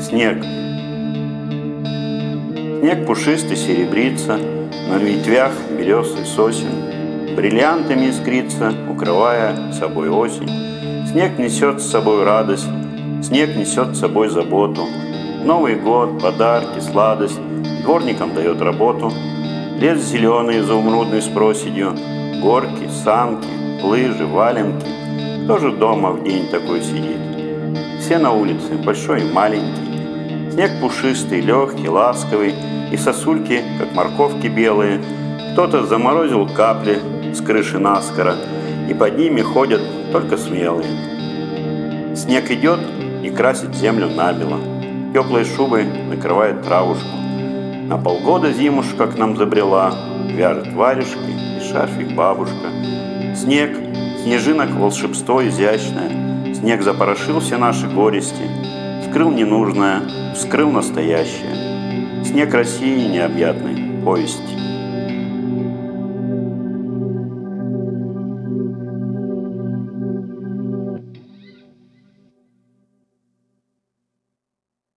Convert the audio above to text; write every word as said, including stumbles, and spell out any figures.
Снег. Снег пушистый серебрится, на ветвях берез и сосен, бриллиантами искрится, укрывая собой осень. Снег несет с собой радость, снег несет с собой заботу. Новый год, подарки, сладость, дворникам дает работу. Лес зеленый, изумрудный с проседью, горки, санки, лыжи, валенки. Кто же дома в день такой сидит? Все на улице, большой и маленький. Снег пушистый, легкий, ласковый, и сосульки, как морковки белые. Кто-то заморозил капли с крыши наскоро, и под ними ходят только смелые. Снег идет и красит землю набело, теплой шубой накрывает травушку. На полгода зимушка к нам забрела, вяжет варежки и шарфик бабушка. Снег, снежинок волшебство изящное, снег запорошил все наши горести, скрыл ненужное, вскрыл настоящее. Снег России необъятной повести.